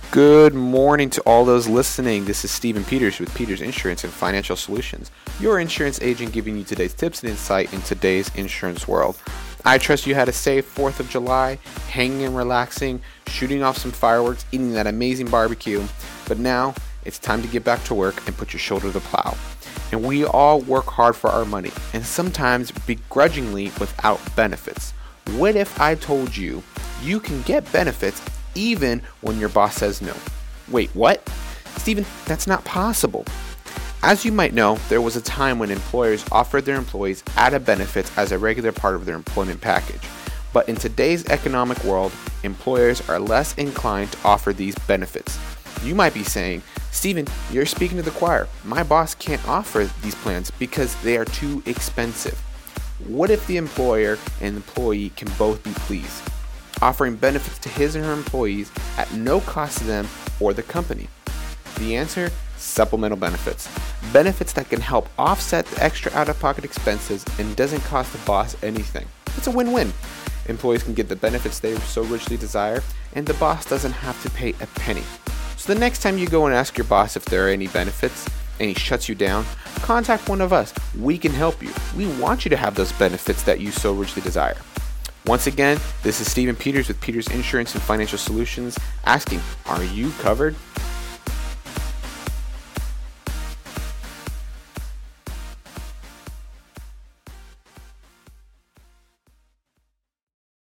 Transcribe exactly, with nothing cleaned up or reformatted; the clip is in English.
Good morning to all those listening. This is Stephen Peters with Peters Insurance and Financial Solutions, your insurance agent giving you today's tips and insight in today's insurance world. I trust you had a safe fourth of July, hanging and relaxing, shooting off some fireworks, eating that amazing barbecue. But now it's time to get back to work and put your shoulder to the plow. And we all work hard for our money, and sometimes begrudgingly without benefits. What if I told you you can get benefits even when your boss says no? Wait, what? Stephen, that's not possible. As you might know, there was a time when employers offered their employees added benefits as a regular part of their employment package. But in today's economic world, employers are less inclined to offer these benefits. You might be saying, Stephen, you're speaking to the choir. My boss can't offer these plans because they are too expensive. What if the employer and employee can both be pleased, offering benefits to his or her employees at no cost to them or the company? The answer? Supplemental benefits. Benefits that can help offset the extra out-of-pocket expenses and doesn't cost the boss anything. It's a win-win. Employees can get the benefits they so richly desire, and the boss doesn't have to pay a penny. So the next time you go and ask your boss if there are any benefits, and he shuts you down, contact one of us. We can help you. We want you to have those benefits that you so richly desire. Once again, this is Stephen Peters with Peters Insurance and Financial Solutions asking, are you covered?